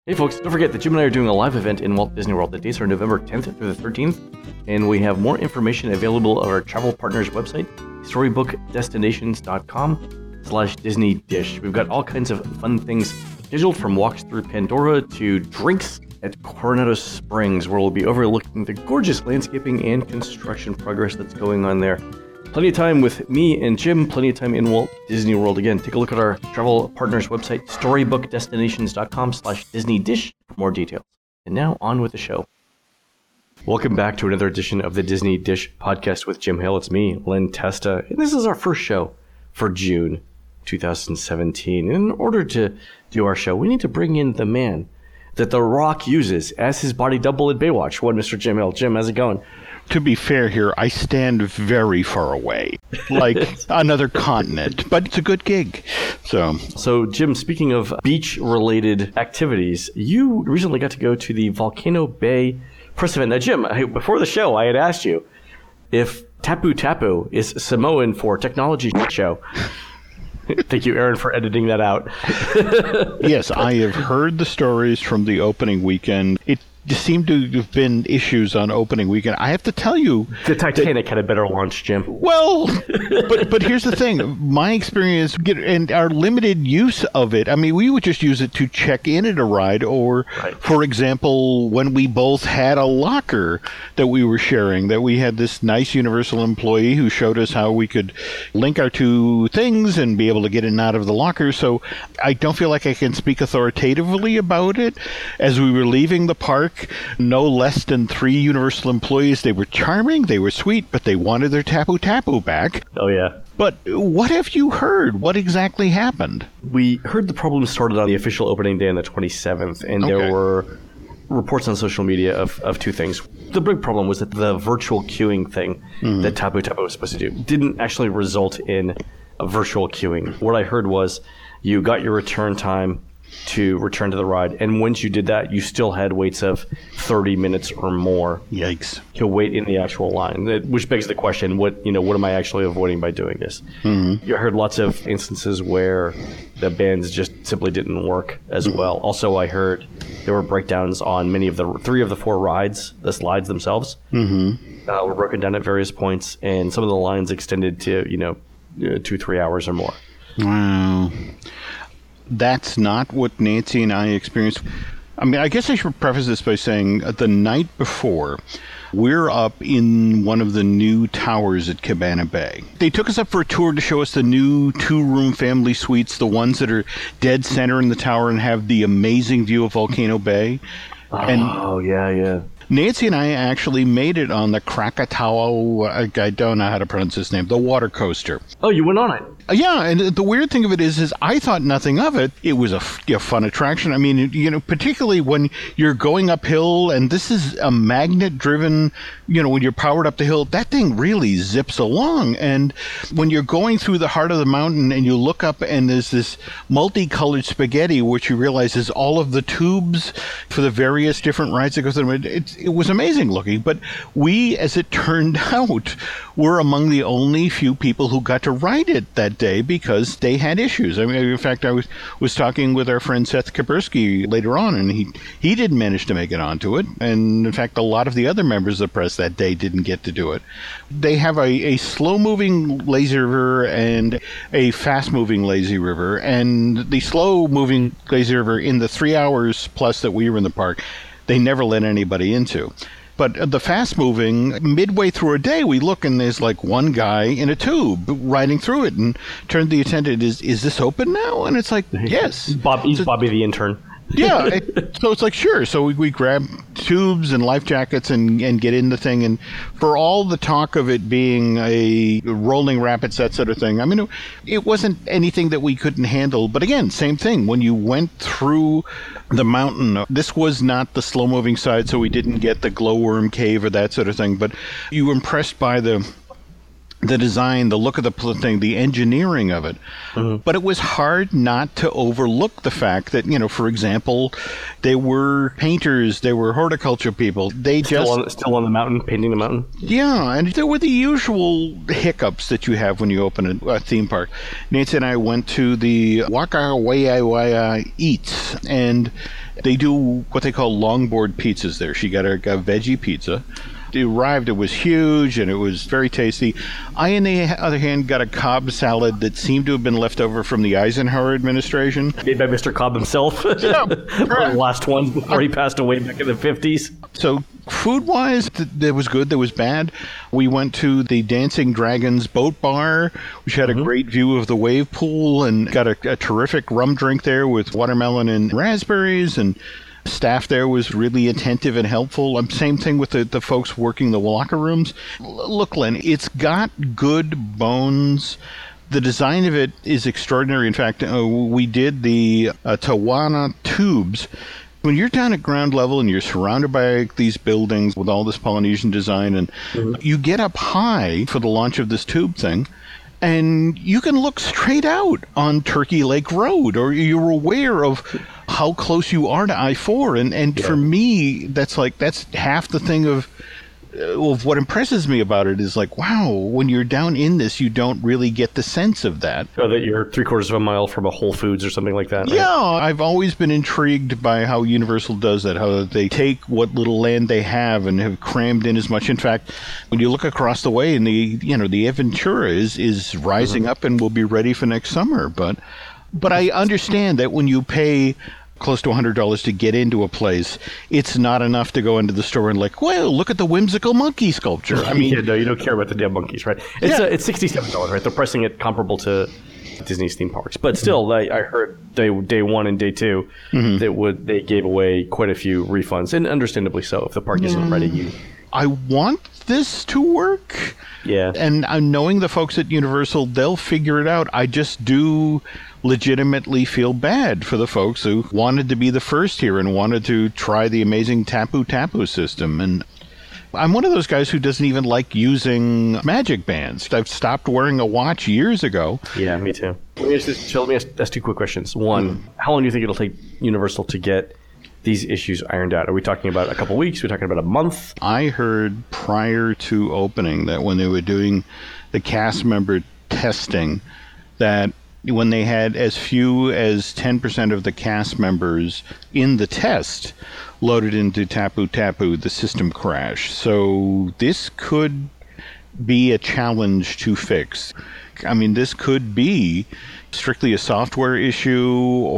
Hey folks, don't forget that Jim and I are doing a live event in Walt Disney World. The dates are November 10th through the 13th, and we have more information available on our travel partners website, storybookdestinations.com/Disney Dish. We've got all kinds of fun things scheduled, from walks through Pandora to drinks at Coronado Springs, where we'll be overlooking the gorgeous landscaping and construction progress that's going on there. Plenty of time with me and Jim, plenty of time in Walt Disney World. Again, take a look at our travel partners website, storybookdestinations.com/Disney Dish for more details. And now on with the show. Welcome back to another edition of the Disney Dish podcast with Jim Hale. It's me, Len Testa, and this is our first show for June 2017. And in order to do our show, we need to bring in the man that The Rock uses as his body double in Baywatch. One, Mr. Jim Hale. Jim, how's it going? To be fair here, I stand very far away, like another continent, but it's a good gig. So Jim, speaking of beach-related activities, you recently got to go to the Volcano Bay press event. Now, Jim, before the show, I had asked you if Tapu Tapu is Samoan for technology show. Thank you, Aaron, for editing that out. Yes, I have heard the stories from the opening weekend. It seemed to have been issues on opening weekend. I have to tell you, the Titanic had a better launch, Jim. Well, but here's the thing. My experience and our limited use of it, I mean, we would just use it to check in at a ride, or, for example, when we both had a locker that we were sharing, that we had this nice Universal employee who showed us how we could link our two things and be able to get in and out of the locker. So I don't feel like I can speak authoritatively about it. As we were leaving the park, no less than 3 Universal employees. They were charming, they were sweet, but they wanted their Tapu Tapu back. Oh, yeah. But what have you heard? What exactly happened? We heard the problem started on the official opening day on the 27th, and there were reports on social media of two things. The big problem was that the virtual queuing thing that Tapu Tapu was supposed to do didn't actually result in a virtual queuing. What I heard was you got your return time to return to the ride, and once you did that, you still had waits of 30 minutes or more. Yikes! To wait in the actual line, which begs the question: what am I actually avoiding by doing this? You heard lots of instances where the bands just simply didn't work as well. Also, I heard there were breakdowns on many of the 3 of the 4 rides. The slides themselves were broken down at various points, and some of the lines extended to 2-3 hours or more. Wow. That's not what Nancy and I experienced. I mean, I guess I should preface this by saying the night before, we're up in one of the new towers at Cabana Bay. They took us up for a tour to show us the new 2-room family suites, the ones that are dead center in the tower and have the amazing view of Volcano Bay. Yeah. Nancy and I actually made it on the Krakatoa, I don't know how to pronounce his name, the water coaster. Oh, you went on it? Yeah, and the weird thing of it is I thought nothing of it. It was a fun attraction. I mean, particularly when you're going uphill, and this is a magnet-driven, when you're powered up the hill, that thing really zips along. And when you're going through the heart of the mountain and you look up and there's this multicolored spaghetti, which you realize is all of the tubes for the various different rides that go through, it was amazing looking. But we, as it turned out, were among the only few people who got to ride it that day because they had issues. I mean, in fact, I was talking with our friend Seth Kapersky later on, and he didn't manage to make it onto it. And in fact, a lot of the other members of the press that day didn't get to do it. They have a slow-moving lazy river and a fast-moving lazy river. And the slow-moving lazy river, in the 3 hours plus that we were in the park, they never let anybody into. But the fast-moving, midway through a day, we look and there's like one guy in a tube riding through it, and turned the attendant, is this open now? And it's like, yes. He's Bobby the intern. Yeah, so it's like, sure. So we grab tubes and life jackets and get in the thing. And for all the talk of it being a rolling rapids, that sort of thing, I mean, it wasn't anything that we couldn't handle. But again, same thing. When you went through the mountain, this was not the slow-moving side, so we didn't get the glowworm cave or that sort of thing. But you were impressed by the design, the look of the thing, the engineering of it. But it was hard not to overlook the fact that, for example, they were painters, they were horticulture people. They still on the mountain, painting the mountain? Yeah, and there were the usual hiccups that you have when you open a theme park. Nancy and I went to the Waka Waya Eats, and They do what they call longboard pizzas there. She got a veggie pizza. It arrived, it was huge, and it was very tasty. I, on the other hand, got a Cobb salad that seemed to have been left over from the Eisenhower administration. Made by Mr. Cobb himself. Yeah, the last one before he passed away back in the 50s. So food-wise, there was good, there was bad. We went to the Dancing Dragons boat bar, which had a great view of the wave pool, and got a terrific rum drink there with watermelon and raspberries, and staff there was really attentive and helpful. Same thing with the folks working the locker rooms. Look, Len, it's got good bones. The design of it is extraordinary. In fact, we did the Tawana tubes. When you're down at ground level and you're surrounded by these buildings with all this Polynesian design, and you get up high for the launch of this tube thing, and you can look straight out on Turkey Lake Road, or you're aware of how close you are to I-4. And for me, that's half the thing of what impresses me about it is like, wow, when you're down in this, you don't really get the sense of that. Oh, that you're 3/4 of a mile from a Whole Foods or something like that, right? Yeah, I've always been intrigued by how Universal does that, how they take what little land they have and have crammed in as much. In fact, when you look across the way, and the Aventura is rising up and will be ready for next summer. But I understand that when you pay close to $100 to get into a place, it's not enough to go into the store and like, well, look at the whimsical monkey sculpture. I mean, no, you don't care about the damn monkeys, right? It's $67, right? They're pricing it comparable to Disney's theme parks, but still, I heard day one and day two they gave away quite a few refunds, and understandably so. If the park isn't ready, I want this to work. Yeah, and knowing the folks at Universal, they'll figure it out. I just do legitimately feel bad for the folks who wanted to be the first here and wanted to try the amazing Tapu Tapu system. And I'm one of those guys who doesn't even like using magic bands. I've stopped wearing a watch years ago. Yeah, me too. Let me ask two quick questions. One, how long do you think it'll take Universal to get these issues ironed out? Are we talking about a couple weeks? Are we talking about a month? I heard prior to opening that when they were doing the cast member testing, that when they had as few as 10% of the cast members in the test loaded into Tapu Tapu, the system crashed. So this could be a challenge to fix. I mean, this could be strictly a software issue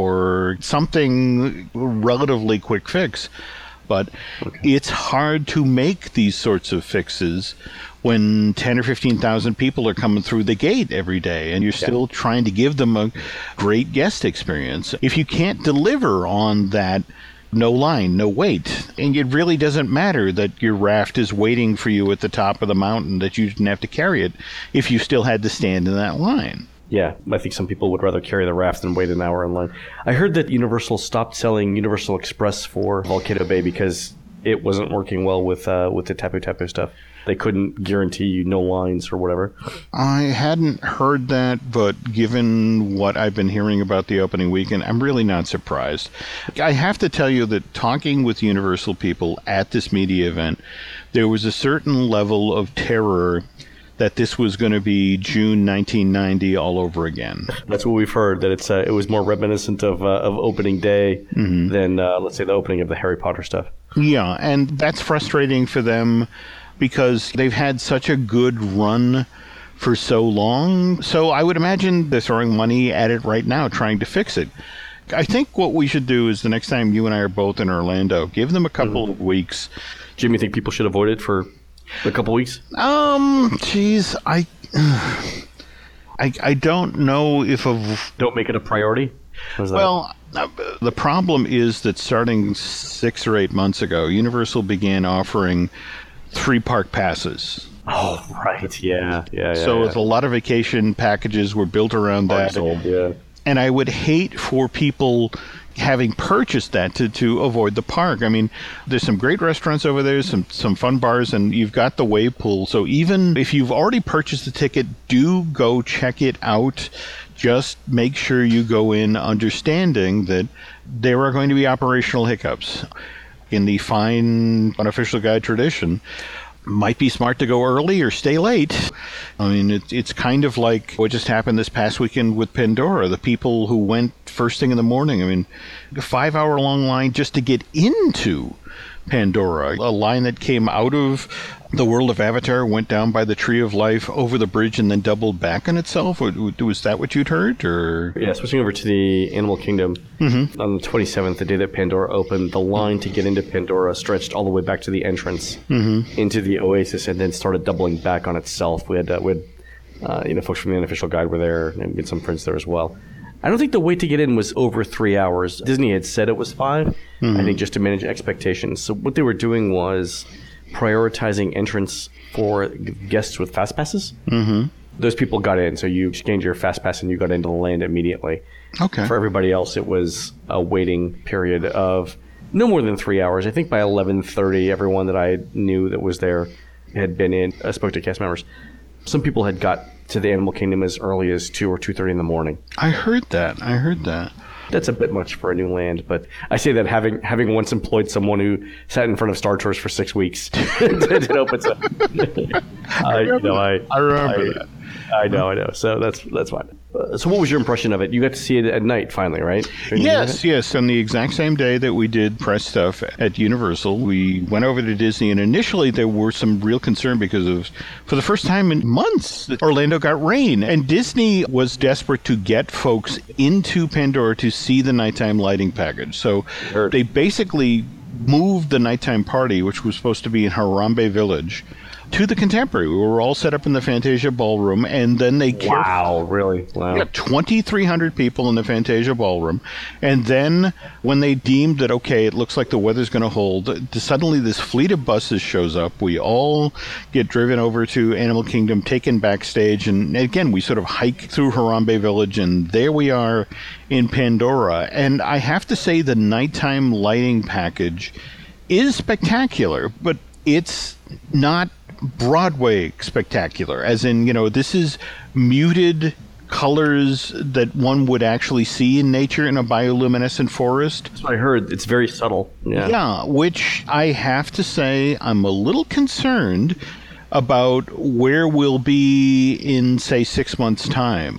or something relatively quick fix. But it's hard to make these sorts of fixes when 10 or 15,000 people are coming through the gate every day and you're still trying to give them a great guest experience. If you can't deliver on that, no line, no wait, and it really doesn't matter that your raft is waiting for you at the top of the mountain, that you didn't have to carry it if you still had to stand in that line. Yeah, I think some people would rather carry the raft than wait an hour in line. I heard that Universal stopped selling Universal Express for Volcano Bay because it wasn't working well with the Tapu Tapu stuff. They couldn't guarantee you no lines or whatever. I hadn't heard that, but given what I've been hearing about the opening weekend, I'm really not surprised. I have to tell you that talking with Universal people at this media event, there was a certain level of terror that this was going to be June 1990 all over again. That's what we've heard, that it was more reminiscent of opening day than, let's say, the opening of the Harry Potter stuff. Yeah, and that's frustrating for them because they've had such a good run for so long. So I would imagine they're throwing money at it right now, trying to fix it. I think what we should do is the next time you and I are both in Orlando, give them a couple of weeks. Jim, you think people should avoid it for a couple weeks? Geez, I don't know if don't make it a priority. Well, the problem is that starting 6 or 8 months ago, Universal began offering 3 park passes. Oh, right. Yeah. So a lot of vacation packages were built around that. Yeah. And I would hate for people having purchased that to avoid the park. I mean, there's some great restaurants over there, some fun bars, and you've got the wave pool. So even if you've already purchased the ticket, do go check it out. Just make sure you go in understanding that there are going to be operational hiccups. In the fine unofficial guide tradition, might be smart to go early or stay late. I mean, it's kind of like what just happened this past weekend with Pandora. The people who went first thing in the morning, I mean, a 5-hour-long line just to get into Pandora. A line that came out of the world of Avatar, went down by the Tree of Life, over the bridge, and then doubled back on itself. Was that what you'd heard? Or yeah, switching over to the Animal Kingdom on the 27th, the day that Pandora opened, the line to get into Pandora stretched all the way back to the entrance into the Oasis, and then started doubling back on itself. We had folks from the Unofficial Guide were there, and we had some friends there as well. I don't think the wait to get in was over 3 hours. Disney had said it was 5, I think, just to manage expectations. So what they were doing was prioritizing entrance for guests with fast passes. Those people got in, so you scanned your fast pass and you got into the land immediately. Okay. For everybody else, it was a waiting period of no more than 3 hours. I think by 11:30, everyone that I knew that was there had been in. I spoke to cast members. Some people had got to the Animal Kingdom as early as 2 or 2:30 in the morning. I heard that. That's a bit much for a new land, but I say that having once employed someone who sat in front of Star Tours for 6 weeks to open some. I remember that. I know. So that's fine. So what was your impression of it? You got to see it at night finally, right? Yes. On the exact same day that we did press stuff at Universal, we went over to Disney, and initially there were some real concern because for the first time in months, Orlando got rain, and Disney was desperate to get folks into Pandora to see the nighttime lighting package. So they basically moved the nighttime party, which was supposed to be in Harambe Village, to the Contemporary. We were all set up in the Fantasia Ballroom, and then they... Wow, really? Wow. Yeah, 2,300 people in the Fantasia Ballroom. And then when they deemed that, okay, it looks like the weather's going to hold, suddenly this fleet of buses shows up. We all get driven over to Animal Kingdom, taken backstage, and again, we sort of hike through Harambe Village, and there we are in Pandora. And I have to say the nighttime lighting package is spectacular, but it's not Broadway spectacular, as in, this is muted colors that one would actually see in nature in a bioluminescent forest. That's what I heard. It's very subtle. Yeah, which I have to say I'm a little concerned about where we'll be in, say, 6 months' time.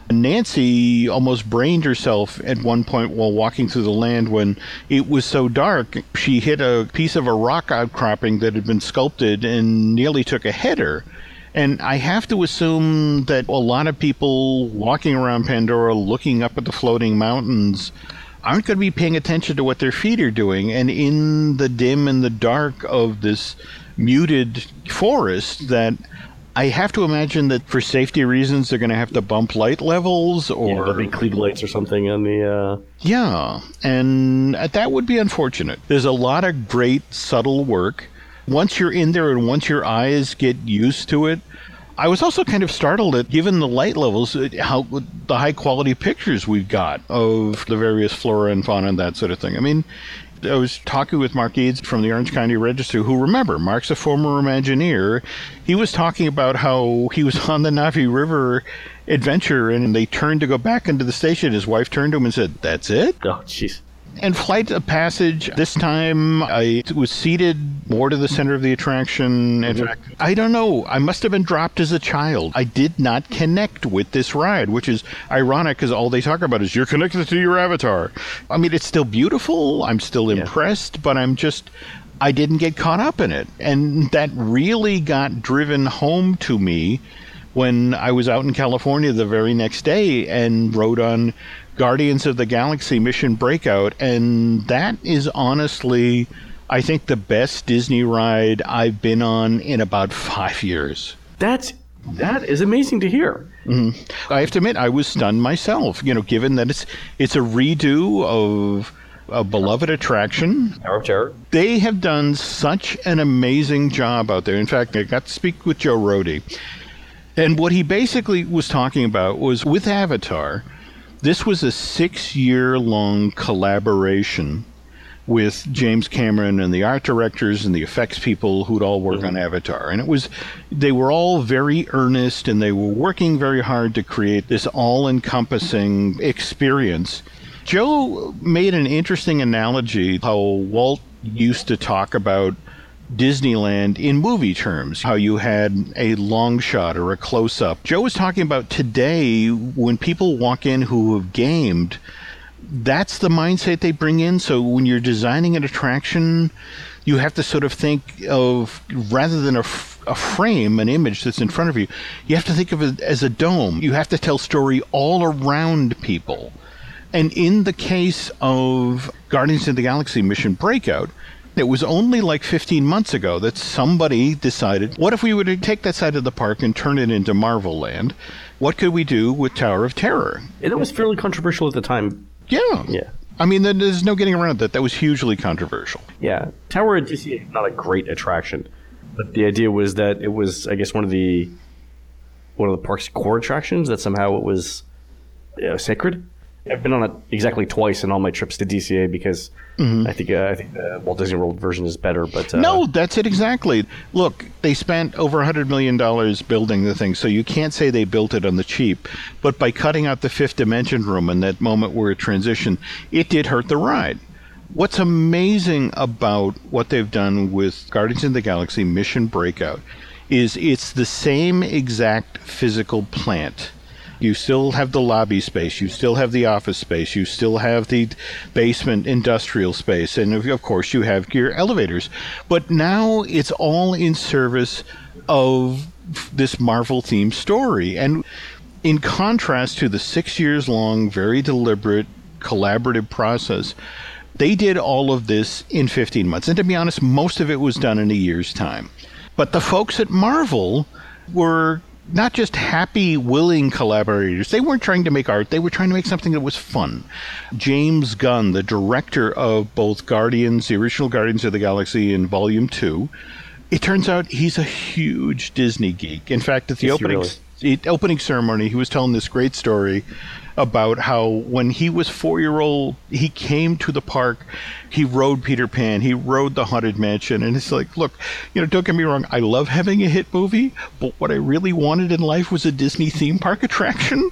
Nancy almost brained herself at one point while walking through the land when it was so dark. She hit a piece of a rock outcropping that had been sculpted and nearly took a header. And I have to assume that a lot of people walking around Pandora looking up at the floating mountains aren't going to be paying attention to what their feet are doing. And in the dim and the dark of this muted forest, that I have to imagine that for safety reasons, they're going to have to bump light levels, or there'll be Klieg lights or something on the. Yeah, and that would be unfortunate. There's a lot of great subtle work. Once you're in there and once your eyes get used to it, I was also kind of startled at, given the light levels, how the high quality pictures we've got of the various flora and fauna and that sort of thing. I mean, I was talking with Mark Eads from the Orange County Register, who, remember, Mark's a former Imagineer. He was talking about how he was on the Navi River adventure, and they turned to go back into the station. His wife turned to him and said, "That's it?" Oh, jeez. And Flight of Passage, this time I was seated more to the center of the attraction. In fact, I don't know. I must have been dropped as a child. I did not connect with this ride, which is ironic because all they talk about is you're connected to your avatar. I mean, it's still beautiful. I'm still impressed, but I didn't get caught up in it. And that really got driven home to me when I was out in California the very next day and rode on Guardians of the Galaxy Mission Breakout, and that is honestly, I think, the best Disney ride I've been on in about 5 years. That is amazing to hear. Mm-hmm. I have to admit, I was stunned myself, given that it's a redo of a beloved attraction. Tower of Terror. They have done such an amazing job out there. In fact, I got to speak with Joe Rohde, and what he basically was talking about was, with Avatar, this was a 6-year-long collaboration with James Cameron and the art directors and the effects people who'd all work on Avatar. And they were all very earnest, and they were working very hard to create this all-encompassing experience. Joe made an interesting analogy how Walt used to talk about Disneyland in movie terms, how you had a long shot or a close-up. Joe was talking about today, when people walk in who have gamed, that's the mindset they bring in. So when you're designing an attraction, you have to sort of think of, rather than a frame, an image that's in front of you, you have to think of it as a dome. You have to tell story all around people. And in the case of Guardians of the Galaxy Mission Breakout, it was only like 15 months ago that somebody decided, what if we were to take that side of the park and turn it into Marvel Land? What could we do with Tower of Terror? It was fairly controversial at the time. Yeah. I mean, there's no getting around that. That was hugely controversial. Yeah. Tower at DCA is not a great attraction. But the idea was that it was, I guess, one of the park's core attractions, that somehow it was sacred. I've been on it exactly twice in all my trips to DCA because I think the Walt Disney World version is better. But no, that's it exactly. Look, they spent over $100 million building the thing, so you can't say they built it on the cheap. But by cutting out the Fifth Dimension room in that moment where it transitioned, it did hurt the ride. What's amazing about what they've done with Guardians of the Galaxy Mission Breakout is it's the same exact physical plant. You still have the lobby space, you still have the office space, you still have the basement industrial space, and of course you have your elevators. But now it's all in service of this Marvel-themed story. And in contrast to the 6 years long, very deliberate, collaborative process, they did all of this in 15 months. And to be honest, most of it was done in a year's time. But the folks at Marvel were not just happy, willing collaborators. They weren't trying to make art. They were trying to make something that was fun. James Gunn, the director of both Guardians, the original Guardians of the Galaxy in Volume 2, it turns out he's a huge Disney geek. In fact, at the opening ceremony, he was telling this great story about how when he was 4-year-old, he came to the park, he rode Peter Pan, he rode the Haunted Mansion, and it's like, look, don't get me wrong, I love having a hit movie, but what I really wanted in life was a Disney theme park attraction.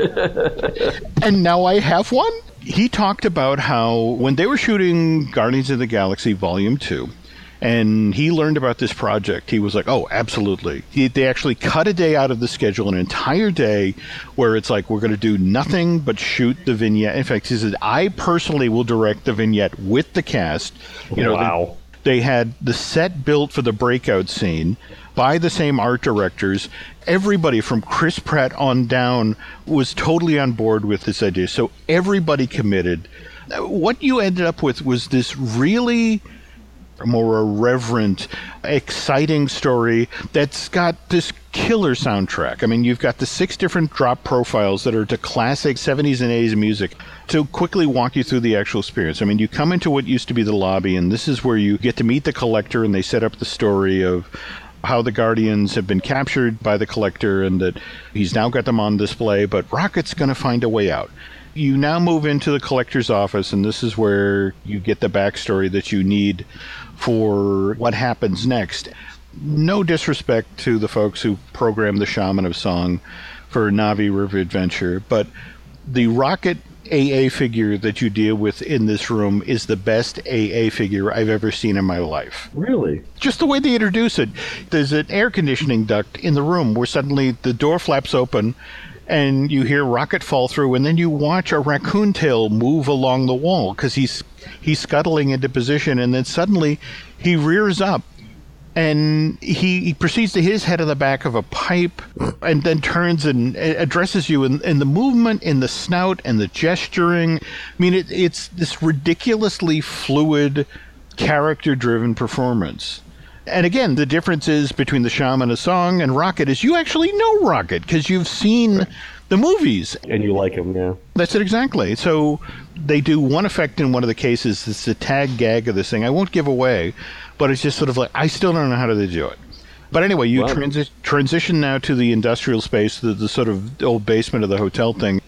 And now I have one. He talked about how when they were shooting Guardians of the Galaxy Volume 2, and he learned about this project, he was like, oh, absolutely. They actually cut a day out of the schedule, an entire day, where it's like, we're going to do nothing but shoot the vignette. In fact, he said, I personally will direct the vignette with the cast. Wow. They had the set built for the breakout scene by the same art directors. Everybody from Chris Pratt on down was totally on board with this idea. So everybody committed. What you ended up with was this really more irreverent, exciting story that's got this killer soundtrack. I mean, you've got the 6 different drop profiles that are to classic 70s and 80s music to quickly walk you through the actual experience. I mean, you come into what used to be the lobby, and this is where you get to meet the Collector, and they set up the story of how the Guardians have been captured by the Collector and that he's now got them on display, but Rocket's going to find a way out. You now move into the Collector's office, and this is where you get the backstory that you need for what happens next. No disrespect to the folks who programmed the Shaman of Song for Na'vi River Adventure, but the Rocket AA figure that you deal with in this room is the best AA figure I've ever seen in my life. Really? Just the way they introduce it. There's an air conditioning duct in the room where suddenly the door flaps open and you hear Rocket fall through, and then you watch a raccoon tail move along the wall because he's scuttling into position, and then suddenly he rears up and he proceeds to hit his head on the back of a pipe and then turns and addresses you, and the movement in the snout and the gesturing. I mean, it's this ridiculously fluid, character-driven performance. And again, the difference is between the Shaman of Song and Rocket is you actually know Rocket because you've seen the movies. And you like him, yeah. That's it exactly. So they do one effect in one of the cases. It's the tag gag of this thing. I won't give away, but it's just sort of like, I still don't know how they do it. But anyway, you transition now to the industrial space, the sort of old basement of the hotel thing.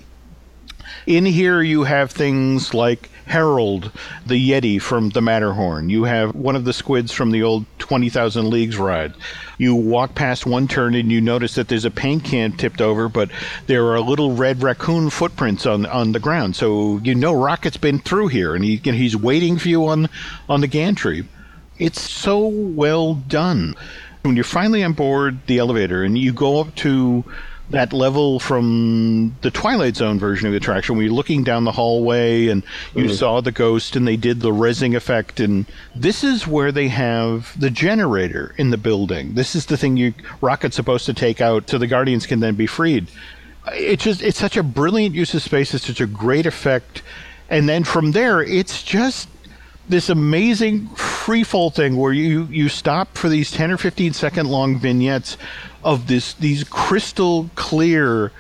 In here, you have things like Harold, the Yeti from the Matterhorn. You have one of the squids from the old 20,000 Leagues ride. You walk past one turn and you notice that there's a paint can tipped over, but there are little red raccoon footprints on the ground. So you know Rocket's been through here, and he's waiting for you on the gantry. It's so well done. When you're finally on board the elevator and you go up to that level from the Twilight Zone version of the attraction, where you're looking down the hallway and you saw the ghost and they did the rezzing effect, and this is where they have the generator in the building. This is the thing Rocket's supposed to take out so the Guardians can then be freed. It's such a brilliant use of space. It's such a great effect. And then from there, it's just this amazing free fall thing where you stop for these 10 or 15 second long vignettes of these crystal clear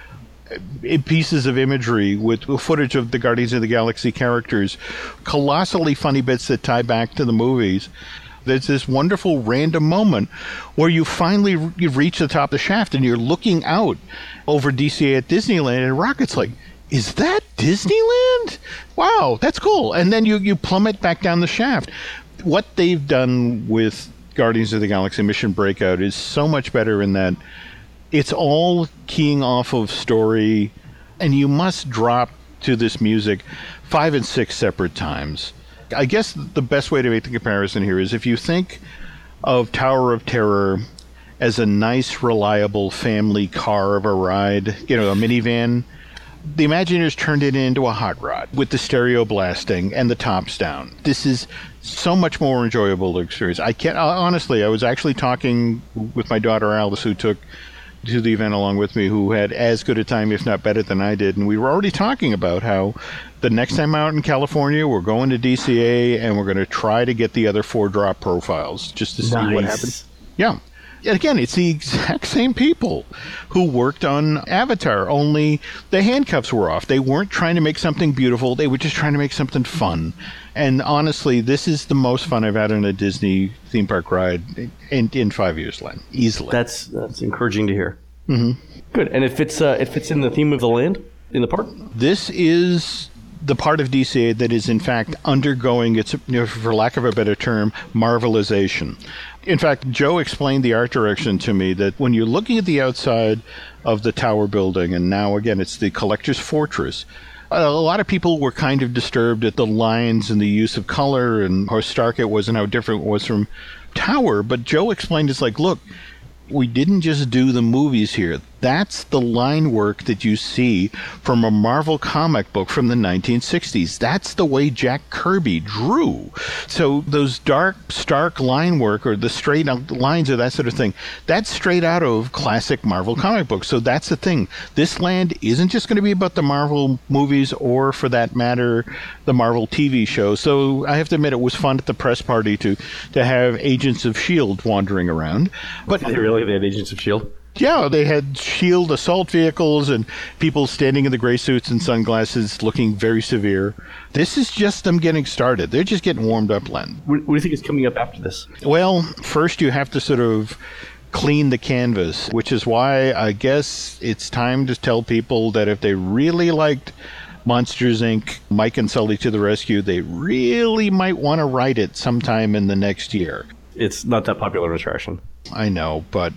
pieces of imagery with footage of the Guardians of the Galaxy characters, colossally funny bits that tie back to the movies. There's this wonderful random moment where you reach the top of the shaft and you're looking out over DCA at Disneyland, and Rocket's like, is that Disneyland? Wow, that's cool. And then you plummet back down the shaft. What they've done with Guardians of the Galaxy Mission Breakout is so much better in that it's all keying off of story, and you must drop to this music 5 and 6 separate times. I guess the best way to make the comparison here is if you think of Tower of Terror as a nice, reliable family car of a ride, a minivan, the Imagineers turned it into a hot rod with the stereo blasting and the tops down. This is so much more enjoyable to experience. Honestly, I was actually talking with my daughter Alice, who took to the event along with me, who had as good a time, if not better than I did. And we were already talking about how the next time out in California, we're going to DCA and we're going to try to get the other 4 drop profiles just to see what happens. Yeah. And again, it's the exact same people who worked on Avatar, only the handcuffs were off. They weren't trying to make something beautiful. They were just trying to make something fun. And honestly, this is the most fun I've had on a Disney theme park ride in 5 years, Len. Easily. That's encouraging to hear. Mm-hmm. Good. And it fits in the theme of the land in the park? This is the part of DCA that is, in fact, undergoing its, for lack of a better term, marvelization. In fact, Joe explained the art direction to me that when you're looking at the outside of the tower building, and now, again, it's the Collector's Fortress, a lot of people were kind of disturbed at the lines and the use of color and how stark it was and how different it was from Tower. But Joe explained, it's like, look, we didn't just do the movies here. That's the line work that you see from a Marvel comic book from the 1960s. That's the way Jack Kirby drew. So those dark, stark line work, or the straight lines or that sort of thing, that's straight out of classic Marvel comic books. So that's the thing. This land isn't just going to be about the Marvel movies or, for that matter, the Marvel TV show. So I have to admit, it was fun at the press party to have Agents of S.H.I.E.L.D. wandering around. But they had Agents of S.H.I.E.L.D.? Yeah, they had S.H.I.E.L.D. assault vehicles and people standing in the gray suits and sunglasses looking very severe. This is just them getting started. They're just getting warmed up, Len. What do you think is coming up after this? Well, first you have to sort of clean the canvas, which is why I guess it's time to tell people that if they really liked Monsters, Inc., Mike and Sully to the Rescue, they really might want to ride it sometime in the next year. It's not that popular an attraction. I know, but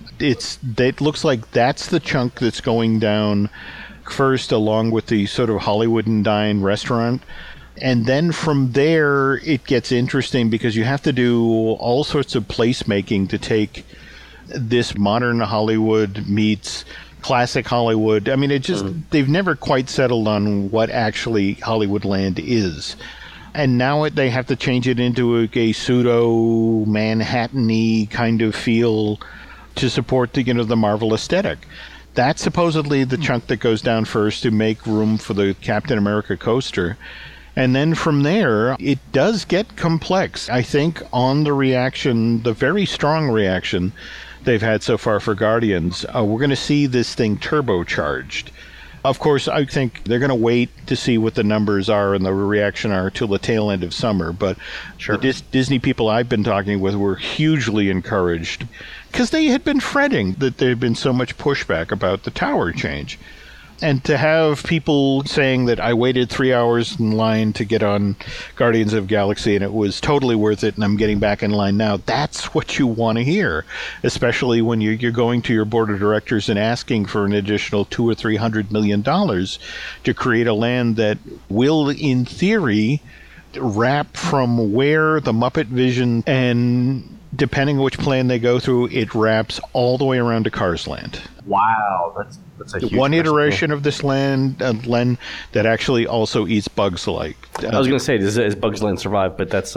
it looks like that's the chunk that's going down first, along with the sort of Hollywood and Dine restaurant. And then from there, it gets interesting because you have to do all sorts of placemaking to take this modern Hollywood meets classic Hollywood. I mean, they've never quite settled on what actually Hollywoodland is. And now they have to change it into a pseudo Manhattan-y kind of feel to support the Marvel aesthetic. That's supposedly the chunk that goes down first to make room for the Captain America coaster. And then from there, it does get complex. I think on the reaction, the very strong reaction they've had so far for Guardians, we're going to see this thing turbocharged. Of course, I think they're going to wait to see what the numbers are and the reaction are till the tail end of summer. But sure, the Disney people I've been talking with were hugely encouraged because they had been fretting that there had been so much pushback about the tower change. And to have people saying that I waited 3 hours in line to get on Guardians of the Galaxy and it was totally worth it and I'm getting back in line now, that's what you want to hear, especially when you're going to your board of directors and asking for an additional $200 or $300 million to create a land that will, in theory, wrap from where the Muppet Vision, and depending on which plan they go through, it wraps all the way around to Cars Land. Wow, that's a huge one iteration of this land, Len, that actually also eats bugs alike. I was going to say, does Bugs Land survive? But that's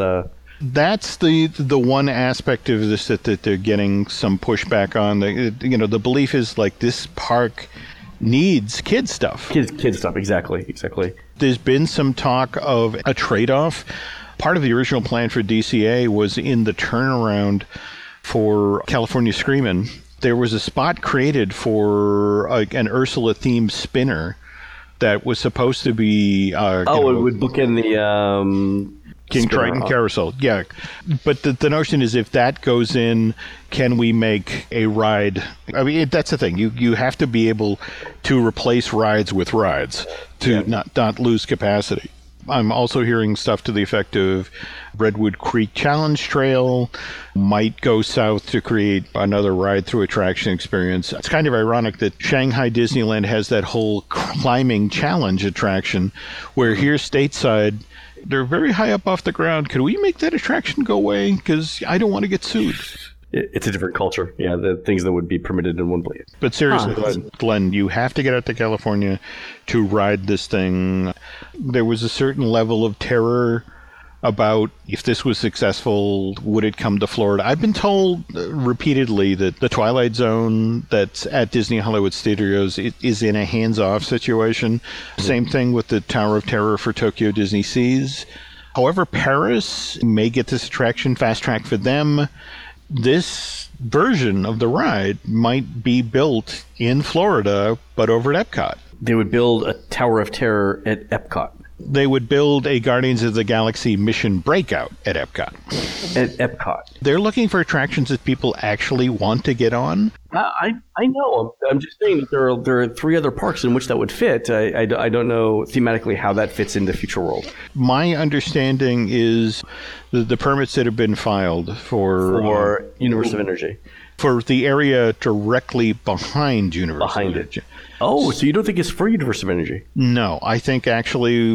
the one aspect of this that they're getting some pushback on. The belief is like this park needs kid stuff. Kid stuff, exactly. There's been some talk of a trade-off. Part of the original plan for DCA was in the turnaround for California Screamin'. There was a spot created for an Ursula-themed spinner that was supposed to be... it would bookend the... King Triton Carousel, yeah. But the notion is, if that goes in, can we make a ride? I mean, that's the thing. You have to be able to replace rides with rides to not lose capacity. I'm also hearing stuff to the effect of Redwood Creek Challenge Trail might go south to create another ride-through attraction experience. It's kind of ironic that Shanghai Disneyland has that whole climbing challenge attraction, where here stateside, they're very high up off the ground. Could we make that attraction go away? Because I don't want to get sued. It's a different culture. Yeah, the things that would be permitted in one place. But seriously, Glenn, you have to get out to California to ride this thing. There was a certain level of terror about if this was successful, would it come to Florida? I've been told repeatedly that the Twilight Zone that's at Disney Hollywood Studios is in a hands-off situation. Same thing with the Tower of Terror for Tokyo Disney Seas. However, Paris may get this attraction fast-tracked for them. This version of the ride might be built in Florida, but over at Epcot. They would build a Tower of Terror at Epcot. They would build a Guardians of the Galaxy Mission Breakout at Epcot. At Epcot. They're looking for attractions that people actually want to get on. I know. I'm just saying that there are three other parks in which that would fit. I don't know thematically how that fits into Future World. My understanding is the permits that have been filed for Universe of Energy. For the area directly behind Universe of Energy. Oh, so you don't think it's for Universe of Energy? No, I think actually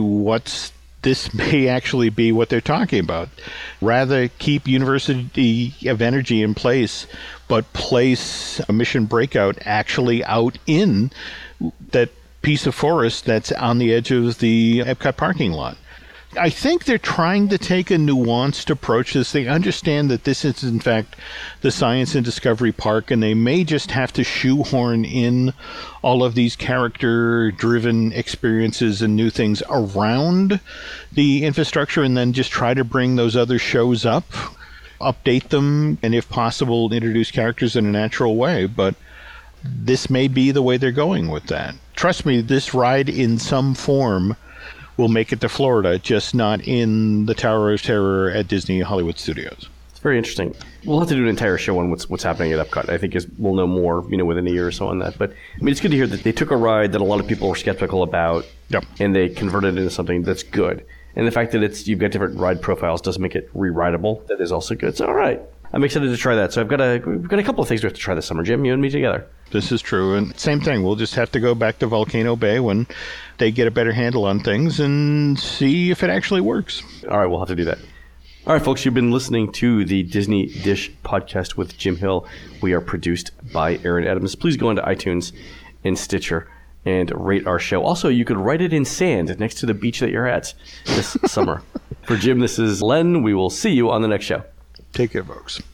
this may actually be what they're talking about. Rather keep University of Energy in place, but place a Mission Breakout actually out in that piece of forest that's on the edge of the Epcot parking lot. I think they're trying to take a nuanced approach to this. They understand that this is, in fact, the Science and Discovery Park, and they may just have to shoehorn in all of these character-driven experiences and new things around the infrastructure, and then just try to bring those other shows up, update them, and if possible, introduce characters in a natural way. But this may be the way they're going with that. Trust me, this ride in some form will make it to Florida, just not in the Tower of Terror at Disney Hollywood Studios. It's very interesting. We'll have to do an entire show on what's happening at Epcot. I think we'll know more, within a year or so on that. But I mean, it's good to hear that they took a ride that a lot of people were skeptical about, and they converted it into something that's good. And the fact that you've got different ride profiles does make it re-rideable. That is also good. So, all right. I'm excited to try that. So we've got a couple of things we have to try this summer, Jim, you and me together. This is true. And same thing. We'll just have to go back to Volcano Bay when they get a better handle on things and see if it actually works. All right. We'll have to do that. All right, folks. You've been listening to the Disney Dish podcast with Jim Hill. We are produced by Aaron Adams. Please go into iTunes and Stitcher and rate our show. Also, you could write it in sand next to the beach that you're at this summer. For Jim, this is Len. We will see you on the next show. Take care, folks.